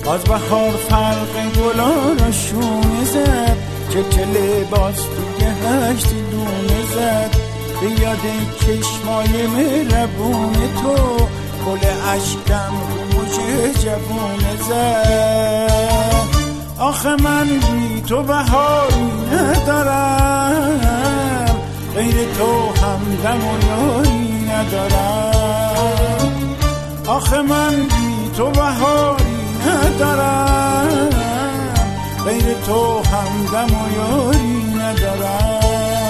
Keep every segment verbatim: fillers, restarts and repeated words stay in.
باز بهار فرق گلا را شونه زد، چه چه لباس توی هشت دونه زد. به یاد چشمای مهربون تو گل اشکم رو مژه جوونه زد. آخه من بی تو بهاری ندارم، غیر تو همدم و یاری ندارم. آخه من بی تو بهاری ندارم، غیر تو همدم و یاری ندارم.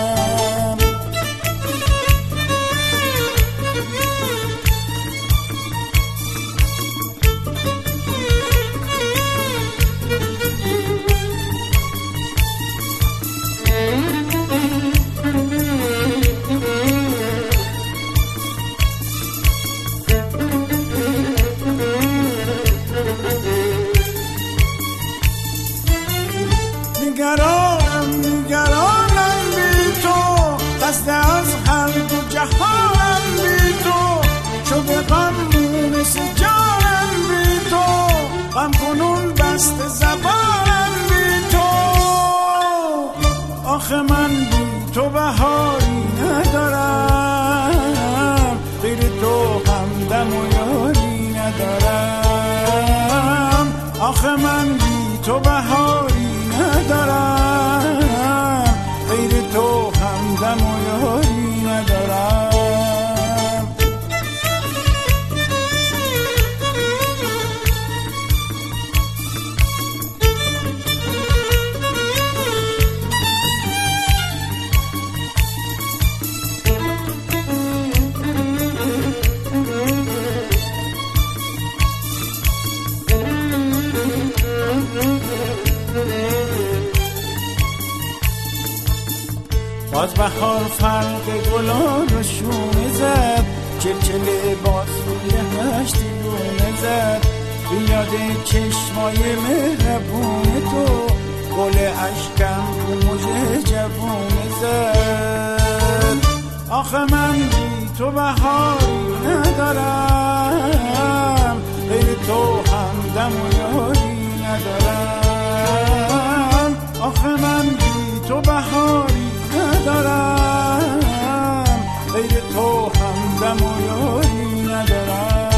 نگرانم نگرانم بی تو، دست از هر دو جهانم بی تو. شده غم مونس جانم بی تو، غم کنون بست زبانم بی تو. آخه من بی تو بهاری ندارم، غیر تو همدم و یاری ندارم. آخه من بی تو بهاری ندارم، غیر تو همدم و یاری ندارم. باز بهار فرق گلا رو شونه زد، چل چل لباس روی هشت دونه زد. بیاد چشمای مهربون تو گل اشکم رو مژه جوونه زد. آخه من بی تو بهاری ندارم، غیر تو همدم و یاری ندارم. آخه من بی تو بهاری ندارم، غیر تو همدم و یاری ندارم.